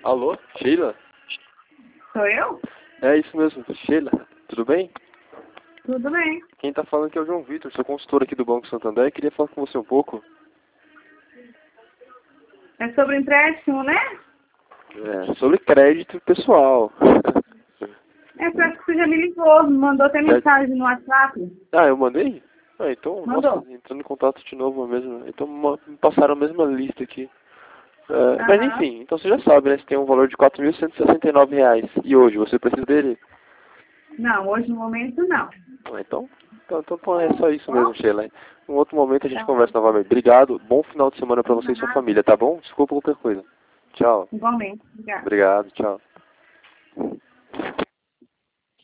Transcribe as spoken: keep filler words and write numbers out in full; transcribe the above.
Alô, Sheila? Sou eu? É isso mesmo, Sheila. Tudo bem? Tudo bem. Quem tá falando aqui é o João Vitor, sou consultor aqui do Banco Santander e queria falar com você um pouco. É sobre empréstimo, né? É, sobre crédito pessoal. É, parece que você já me ligou, me mandou até Já- mensagem no WhatsApp. Ah, eu mandei? Ah, então, Mandou. nossa, entrando em contato de novo mesmo. Então ma- me passaram a mesma lista aqui. É, mas Aham. enfim, então você já sabe, né? Você tem um valor de quatro mil cento e sessenta e nove reais. E hoje, você precisa dele? Não, hoje no momento não. Ah, então, então, então é só isso Bom, mesmo, Sheila. Em um outro momento a gente tá. conversa novamente. Obrigado, bom final de semana pra você e sua Nada. família, tá bom? Desculpa qualquer coisa. Tchau. Igualmente. Obrigada. Obrigado, tchau.